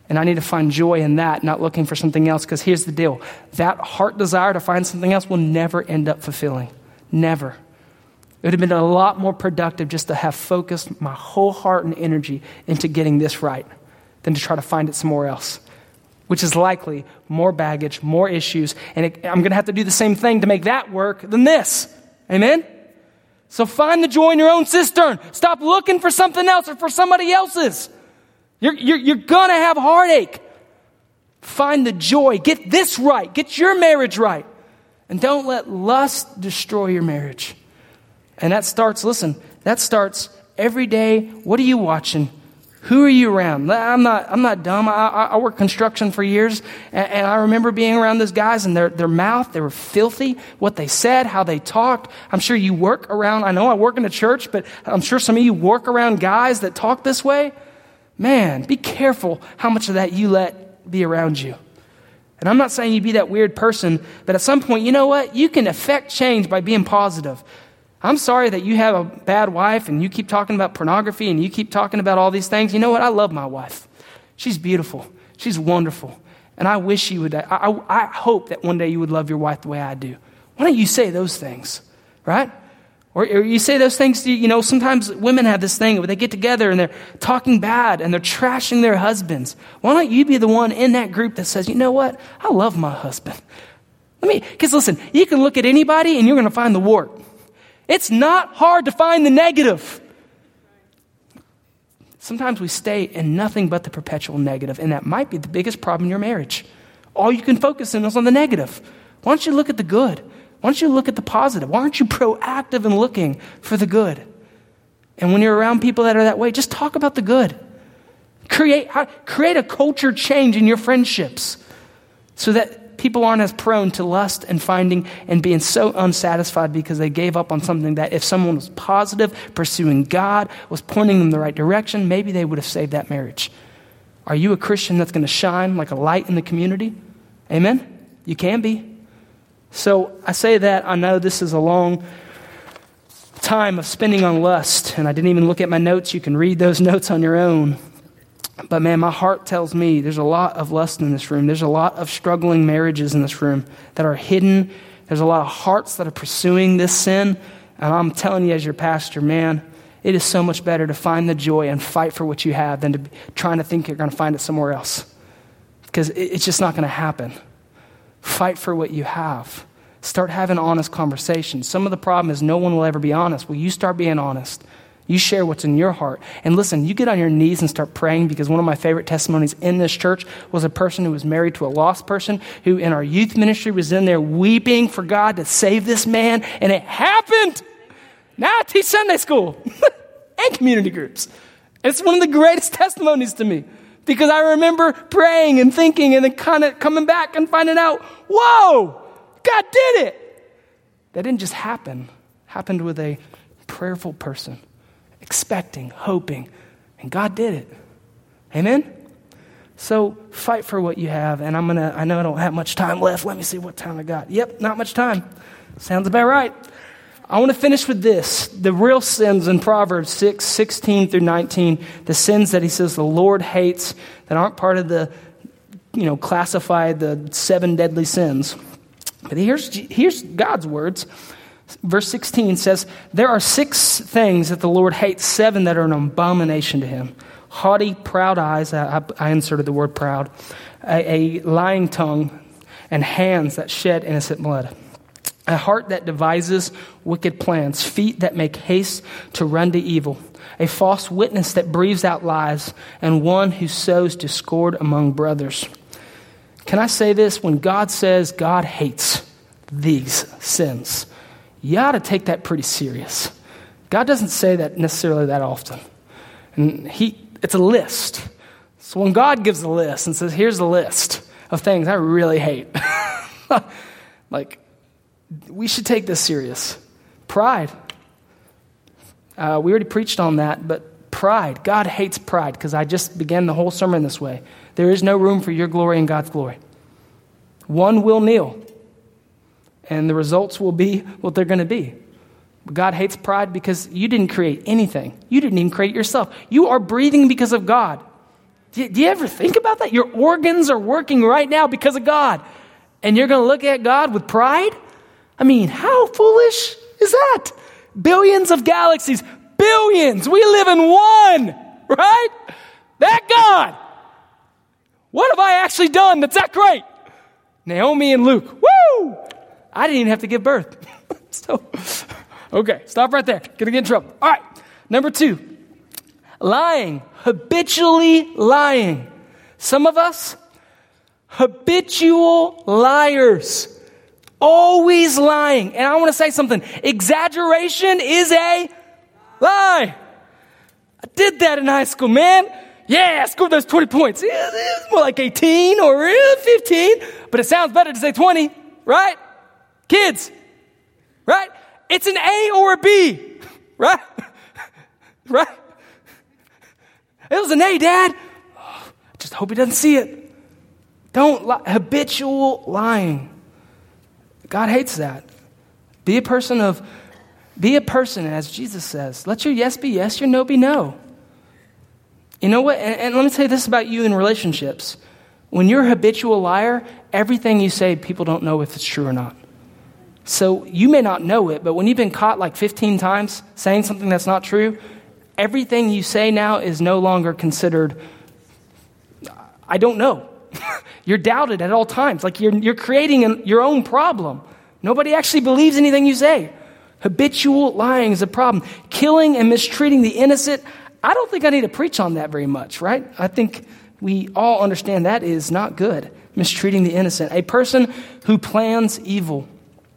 And I need to find joy in that, not looking for something else. Because here's the deal. That heart desire to find something else will never end up fulfilling. Never. It would have been a lot more productive just to have focused my whole heart and energy into getting this right than to try to find it somewhere else, which is likely more baggage, more issues. And it, I'm going to have to do the same thing to make that work than this. Amen? So find the joy in your own cistern. Stop looking for something else or for somebody else's. You're, you're, you're going to have heartache. Find the joy. Get this right. Get your marriage right. And don't let lust destroy your marriage. And that starts, listen, that starts every day. What are you watching? Who are you around? I'm not, I'm not dumb. I, I worked construction for years. And, and I remember being around those guys and their, their mouth, they were filthy. What they said, how they talked. I'm sure you work around, I know I work in a church, but I'm sure some of you work around guys that talk this way. Man, be careful how much of that you let be around you. And I'm not saying you be that weird person, but at some point, you know what? You can affect change by being positive. I'm sorry that you have a bad wife and you keep talking about pornography and you keep talking about all these things. You know what? I love my wife. She's beautiful. She's wonderful. And I wish you would, I, I, I hope that one day you would love your wife the way I do. Why don't you say those things, right? Or, or you say those things to, you know, sometimes women have this thing where they get together and they're talking bad and they're trashing their husbands. Why don't you be the one in that group that says, you know what? I love my husband. Let me, because listen, you can look at anybody and you're going to find the wart. It's not hard to find the negative. Sometimes we stay in nothing but the perpetual negative, and that might be the biggest problem in your marriage. All you can focus on is on the negative. Why don't you look at the good? Why don't you look at the positive? Why aren't you proactive in looking for the good? And when you're around people that are that way, just talk about the good. Create, create a culture change in your friendships so that people aren't as prone to lust and finding and being so unsatisfied because they gave up on something that if someone was positive, pursuing God, was pointing them in the right direction, maybe they would have saved that marriage. Are you a Christian that's going to shine like a light in the community? Amen? You can be. So I say that, I know this is a long time of spending on lust, and I didn't even look at my notes. You can read those notes on your own. But man, my heart tells me there's a lot of lust in this room. There's a lot of struggling marriages in this room that are hidden. There's a lot of hearts that are pursuing this sin. And I'm telling you as your pastor, man, it is so much better to find the joy and fight for what you have than to be trying to think you're going to find it somewhere else. Because it's just not going to happen. Fight for what you have. Start having honest conversations. Some of the problem is no one will ever be honest. Well, you start being honest. You share what's in your heart. And listen, you get on your knees and start praying, because one of my favorite testimonies in this church was a person who was married to a lost person who in our youth ministry was in there weeping for God to save this man. And it happened. Now I teach Sunday school and community groups. It's one of the greatest testimonies to me, because I remember praying and thinking and then kind of coming back and finding out, whoa, God did it. That didn't just happen. It happened with a prayerful person. Expecting, hoping, and God did it. Amen? So fight for what you have, and I'm going to, I know I don't have much time left. Let me see what time I got. Yep, not much time. Sounds about right. I want to finish with this. The real sins in Proverbs six, sixteen through nineteen, the sins that he says the Lord hates that aren't part of the, you know, classified the seven deadly sins. But here's, here's God's words. Verse sixteen says, there are six things that the Lord hates, seven that are an abomination to him. Haughty, proud eyes, I, I inserted the word proud, a, a lying tongue, and hands that shed innocent blood. A heart that devises wicked plans, feet that make haste to run to evil, a false witness that breathes out lies, and one who sows discord among brothers. Can I say this? When God says God hates these sins, you ought to take that pretty serious. God doesn't say that necessarily that often. And he, it's a list. So when God gives a list and says, here's the list of things I really hate, like, we should take this serious. Pride. Uh, we already preached on that, but pride. God hates pride, because I just began the whole sermon this way. There is no room for your glory and God's glory. One will kneel. And the results will be what they're going to be. God hates pride because you didn't create anything. You didn't even create yourself. You are breathing because of God. Do you, do you ever think about about that? Your organs are working right now because of God. And you're going to look at God with pride? I mean, how foolish is that? Billions of galaxies, billions. We live in one, right? That God. What have I actually done that's that great? Naomi and Luke. Woo! I didn't even have to give birth. so, okay, stop right there. Gonna get in trouble. All right, number two. Lying. Habitually lying. Some of us, habitual liars. Always lying. And I want to say something. Exaggeration is a lie. I did that in high school, man. Yeah, I scored those twenty points. It's more like eighteen or fifteen, but it sounds better to say twenty, right? Kids, right? It's an A or a B, right? Right? It was an A, Dad. I just hope he doesn't see it. Don't lie. Habitual lying. God hates that. Be a person of, be a person, as Jesus says, let your yes be yes, your no be no. You know what? And, and let me tell you this about you in relationships. When you're a habitual liar, everything you say, people don't know if it's true or not. So you may not know it, but when you've been caught like fifteen times saying something that's not true, everything you say now is no longer considered, I don't know. You're doubted at all times. Like you're, you're creating an, your own problem. Nobody actually believes anything you say. Habitual lying is a problem. Killing and mistreating the innocent. I don't think I need to preach on that very much, right? I think we all understand that is not good. Mistreating the innocent. A person who plans evil.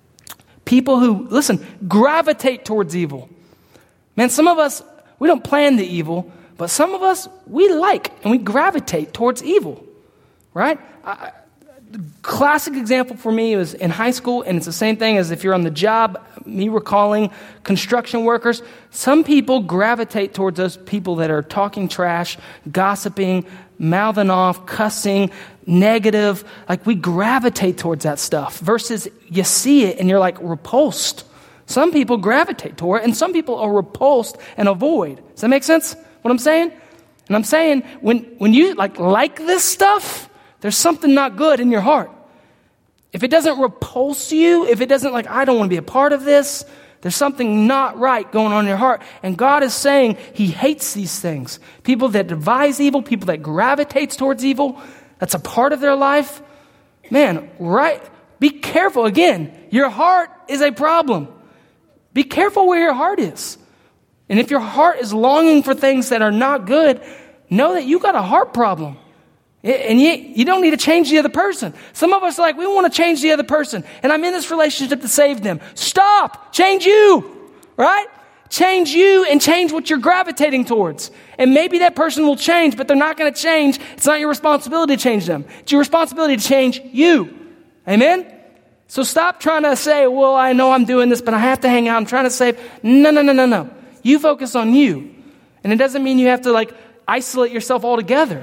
People who, listen, gravitate towards evil. Man, some of us, we don't plan the evil, but some of us, we like and we gravitate towards evil, right? I, the classic example for me was in high school, and it's the same thing as if you're on the job, me recalling construction workers. Some people gravitate towards those people that are talking trash, gossiping, mouthing off, cussing, negative. Like we gravitate towards that stuff versus you see it and you're like repulsed. Some people gravitate toward it, and some people are repulsed and avoid. Does that make sense? What I'm saying? And I'm saying when, when you like like this stuff, there's something not good in your heart. If it doesn't repulse you, if it doesn't like, I don't want to be a part of this, there's something not right going on in your heart. And God is saying he hates these things. People that devise evil, people that gravitates towards evil, that's a part of their life. Man, right? Be careful. Again, your heart is a problem. Be careful where your heart is. And if your heart is longing for things that are not good, know that you got a heart problem. And you, you don't need to change the other person. Some of us are like, we want to change the other person. And I'm in this relationship to save them. Stop. Change you. Right? Change you and change what you're gravitating towards. And maybe that person will change, but they're not going to change. It's not your responsibility to change them. It's your responsibility to change you. Amen? So stop trying to say, well, I know I'm doing this, but I have to hang out. I'm trying to save. No, no, no, no, no. You focus on you. And it doesn't mean you have to like isolate yourself altogether.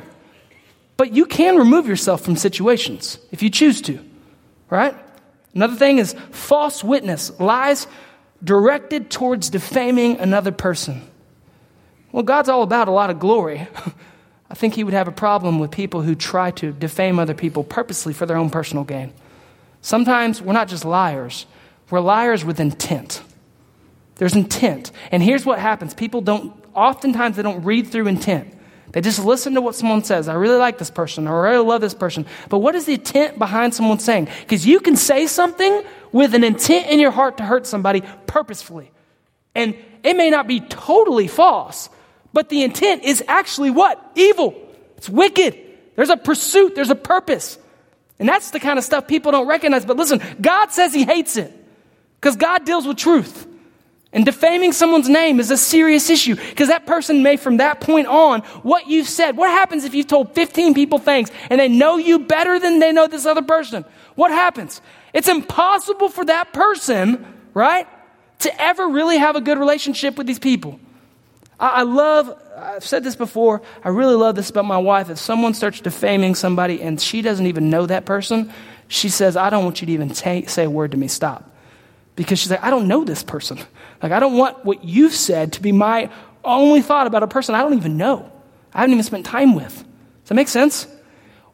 But you can remove yourself from situations if you choose to, right? Another thing is false witness, lies directed towards defaming another person. Well, God's all about a lot of glory. I think he would have a problem with people who try to defame other people purposely for their own personal gain. Sometimes we're not just liars. We're liars with intent. There's intent. And here's what happens. People don't, oftentimes they don't read through intent. They just listen to what someone says. I really like this person, or I really love this person. But what is the intent behind someone saying? Because you can say something with an intent in your heart to hurt somebody purposefully. And it may not be totally false, but the intent is actually what? Evil. It's wicked. There's a pursuit. There's a purpose. And that's the kind of stuff people don't recognize. But listen, God says he hates it because God deals with truth. And defaming someone's name is a serious issue because that person may, from that point on, what you've said. What happens if you've told fifteen people things and they know you better than they know this other person? What happens? It's impossible for that person, right, to ever really have a good relationship with these people. I, I love, I've said this before, I really love this about my wife. If someone starts defaming somebody and she doesn't even know that person, she says, I don't want you to even t- say a word to me, stop. Because she's like, I don't know this person. Like, I don't want what you've said to be my only thought about a person I don't even know. I haven't even spent time with. Does that make sense?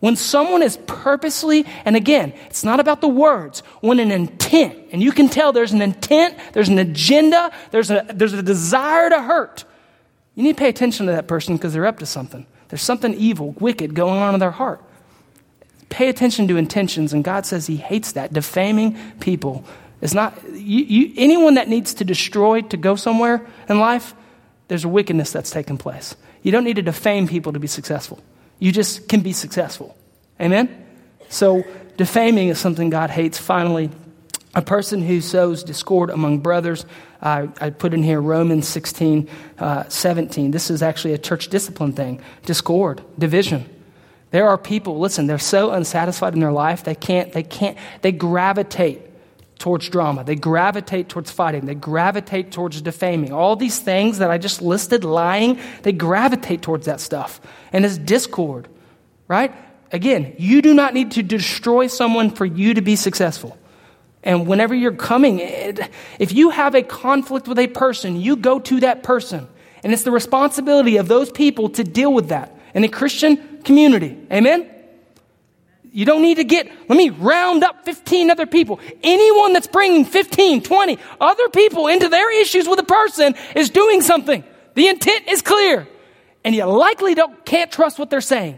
When someone is purposely, and again, it's not about the words, when an intent, and you can tell there's an intent, there's an agenda, there's a, there's a desire to hurt, you need to pay attention to that person because they're up to something. There's something evil, wicked going on in their heart. Pay attention to intentions, and God says he hates that. Defaming people is not, you, you, anyone that needs to destroy to go somewhere in life, there's a wickedness that's taken place. You don't need to defame people to be successful. You just can be successful. Amen? So defaming is something God hates. Finally, a person who sows discord among brothers. Uh, I put in here Romans sixteen, uh, seventeen. This is actually a church discipline thing. Discord, division. There are people, listen, they're so unsatisfied in their life, they can't, they can't, they gravitate towards drama. They gravitate towards fighting. They gravitate towards defaming. All these things that I just listed, lying, they gravitate towards that stuff. And it's discord, right? Again, you do not need to destroy someone for you to be successful. And whenever you're coming, if you have a conflict with a person, you go to that person. And it's the responsibility of those people to deal with that in a Christian community. Amen? You don't need to get, let me round up fifteen other people. Anyone that's bringing fifteen, twenty other people into their issues with a person is doing something. The intent is clear. And you likely don't can't trust what they're saying.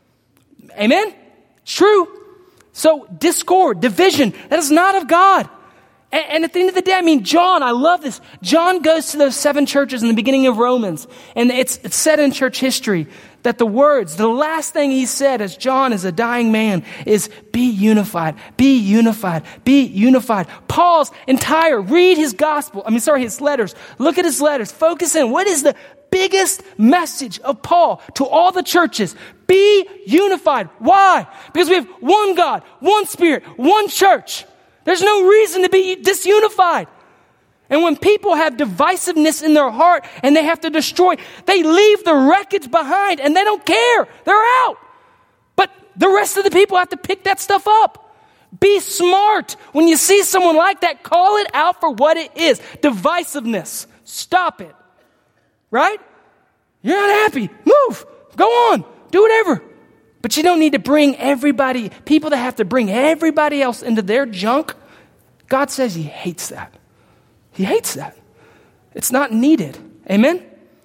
Amen? It's true. So discord, division, that is not of God. And, and at the end of the day, I mean, John, I love this. John goes to those seven churches in the beginning of Romans. And it's, it's said in church history that the words, the last thing he said as John is a dying man is be unified, be unified, be unified. Paul's entire, read his gospel, I mean, sorry, his letters. Look at his letters. Focus in. What is the biggest message of Paul to all the churches? Be unified. Why? Because we have one God, one Spirit, one church. There's no reason to be disunified. And when people have divisiveness in their heart and they have to destroy, they leave the wreckage behind and they don't care. They're out. But the rest of the people have to pick that stuff up. Be smart. When you see someone like that, call it out for what it is. Divisiveness. Stop it. Right? You're not happy. Move. Go on. Do whatever. But you don't need to bring everybody, people that have to bring everybody else into their junk. God says he hates that. He hates that. It's not needed. Amen?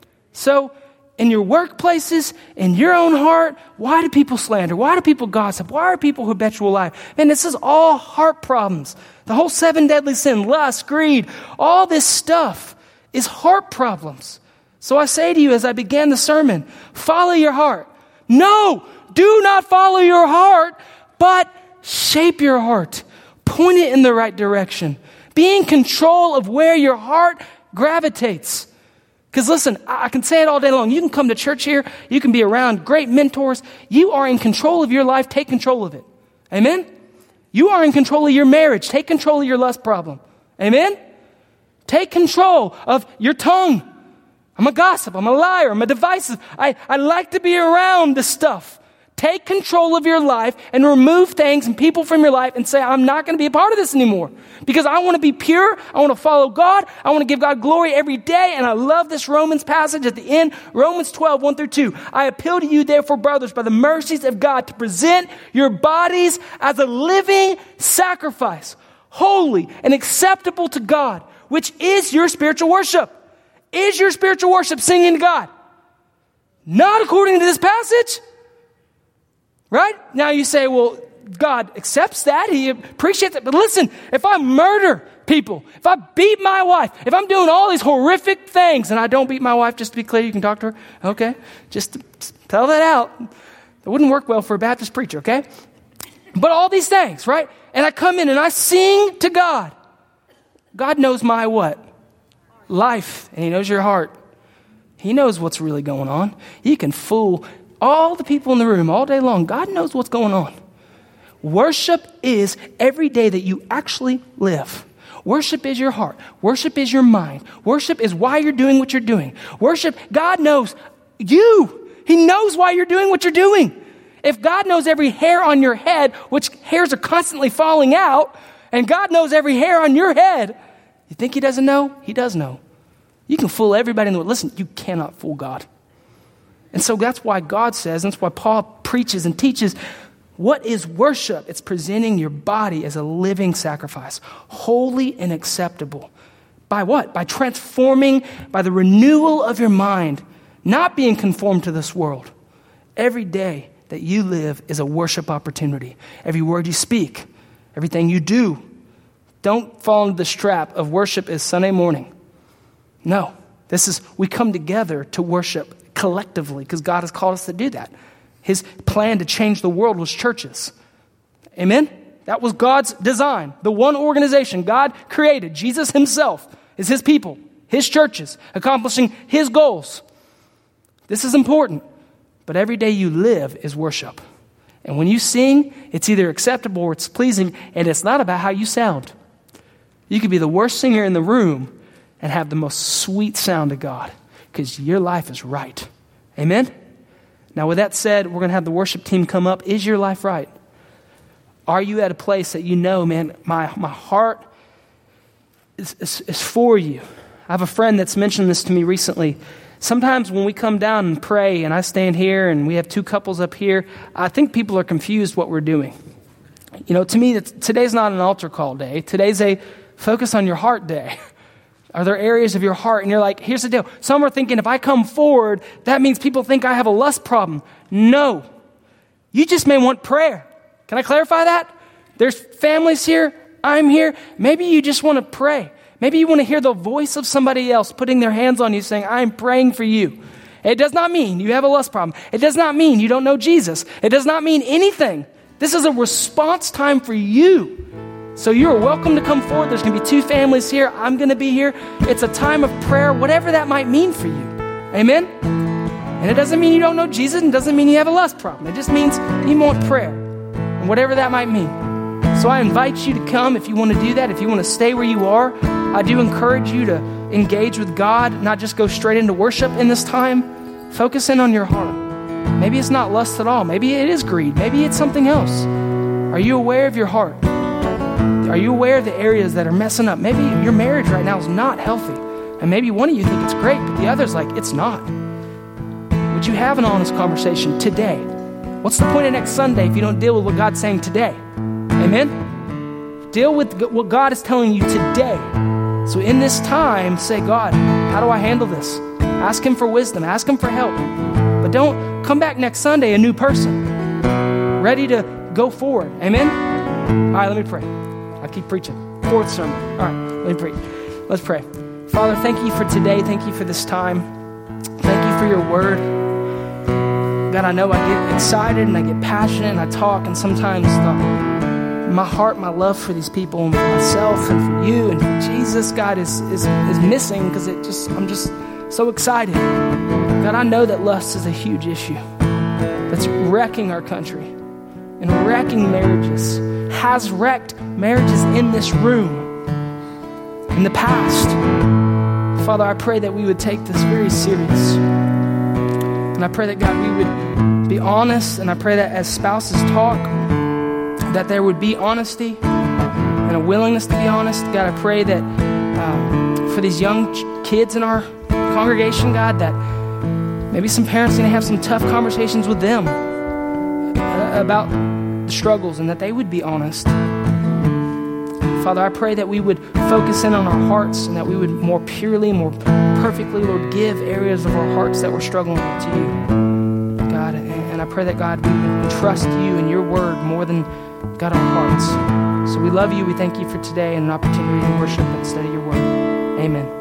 So in your workplaces, in your own heart, why do people slander? Why do people gossip? Why are people habitual lie? Man, this is all heart problems. The whole seven deadly sin, lust, greed, all this stuff is heart problems. So I say to you as I began the sermon, follow your heart. No, do not follow your heart, but shape your heart. Point it in the right direction. Be in control of where your heart gravitates. Because listen, I can say it all day long. You can come to church here. You can be around great mentors. You are in control of your life. Take control of it. Amen? You are in control of your marriage. Take control of your lust problem. Amen? Take control of your tongue. I'm a gossip. I'm a liar. I'm a divisive. I, I like to be around this stuff. Take control of your life and remove things and people from your life and say, I'm not going to be a part of this anymore because I want to be pure. I want to follow God. I want to give God glory every day. And I love this Romans passage at the end, Romans twelve, one through two. I appeal to you, therefore, brothers, by the mercies of God, to present your bodies as a living sacrifice, holy and acceptable to God, which is your spiritual worship. Is your spiritual worship singing to God? Not according to this passage. Right? Now you say, well, God accepts that. He appreciates it. But listen, if I murder people, if I beat my wife, if I'm doing all these horrific things, and I don't beat my wife, just to be clear, you can talk to her. Okay? Just tell that out. It wouldn't work well for a Baptist preacher, okay? But all these things, right? And I come in and I sing to God. God knows my what? Life. And he knows your heart. He knows what's really going on. He can fool all the people in the room all day long. God knows what's going on. Worship is every day that you actually live. Worship is your heart. Worship is your mind. Worship is why you're doing what you're doing. Worship, God knows you. He knows why you're doing what you're doing. If God knows every hair on your head, which hairs are constantly falling out, and God knows every hair on your head, you think he doesn't know? He does know. You can fool everybody in the world. Listen, you cannot fool God. And so that's why God says, that's why Paul preaches and teaches, What is worship? It's presenting your body as a living sacrifice, holy and acceptable. By what? By transforming, by the renewal of your mind, not being conformed to this world. Every day that you live is a worship opportunity. Every word you speak, everything you do. Don't fall into this trap of worship is Sunday morning. No, this is, we come together to worship collectively because God has called us to do that. His plan to change the world was churches. Amen? That was God's design. The one organization God created, Jesus himself, is his people, his churches, accomplishing his goals. This is important. But every day you live is worship. And when you sing, it's either acceptable or it's pleasing, and it's not about how you sound. You could be the worst singer in the room and have the most sweet sound to God because your life is right. Amen? Now, with that said, we're going to have the worship team come up. Is your life right? Are you at a place that you know, man, my, my heart is, is, is for you? I have a friend that's mentioned this to me recently. Sometimes when we come down and pray and I stand here and we have two couples up here, I think people are confused what we're doing. You know, to me, it's, today's not an altar call day. Today's a focus on your heart day. Are there areas of your heart? And you're like, here's the deal. Some are thinking if I come forward, that means people think I have a lust problem. No. You just may want prayer. Can I clarify that? There's families here. I'm here. Maybe you just want to pray. Maybe you want to hear the voice of somebody else putting their hands on you saying, I'm praying for you. It does not mean you have a lust problem. It does not mean you don't know Jesus. It does not mean anything. This is a response time for you. So you're welcome to come forward. There's going to be two families here. I'm going to be here. It's a time of prayer, whatever that might mean for you. Amen? And it doesn't mean you don't know Jesus. It doesn't mean you have a lust problem. It just means you want prayer, and whatever that might mean. So I invite you to come if you want to do that. If you want to stay where you are, I do encourage you to engage with God, not just go straight into worship in this time. Focus in on your heart. Maybe it's not lust at all. Maybe it is greed. Maybe it's something else. Are you aware of your heart? Are you aware of the areas that are messing up? Maybe your marriage right now is not healthy. And maybe one of you think it's great, but the other's like, it's not. Would you have an honest conversation today? What's the point of next Sunday if you don't deal with what God's saying today? Amen? Deal with what God is telling you today. So in this time, say, God, how do I handle this? Ask him for wisdom. Ask him for help. But don't come back next Sunday a new person, ready to go forward. Amen? All right, let me pray. I keep preaching. Fourth sermon. All right, let me pray. Let's pray. Father, thank you for today. Thank you for this time. Thank you for your word. God, I know I get excited and I get passionate and I talk, and sometimes the, my heart, my love for these people and for myself and for you and for Jesus, God, is is, is missing because it just I'm just so excited. God, I know that lust is a huge issue that's wrecking our country and wrecking marriages, has wrecked marriages in this room in the past. Father, I pray that we would take this very serious. And I pray that, God, we would be honest. And I pray that as spouses talk, that there would be honesty and a willingness to be honest. God, I pray that um, for these young ch- kids in our congregation, God, that maybe some parents need to have some tough conversations with them uh, about the struggles and that they would be honest. Father, I pray that we would focus in on our hearts and that we would more purely, more perfectly, Lord, give areas of our hearts that we're struggling with to you, God. And I pray that, God, we would trust you and your word more than, God, our hearts. So we love you. We thank you for today and an opportunity to worship and study your word. Amen.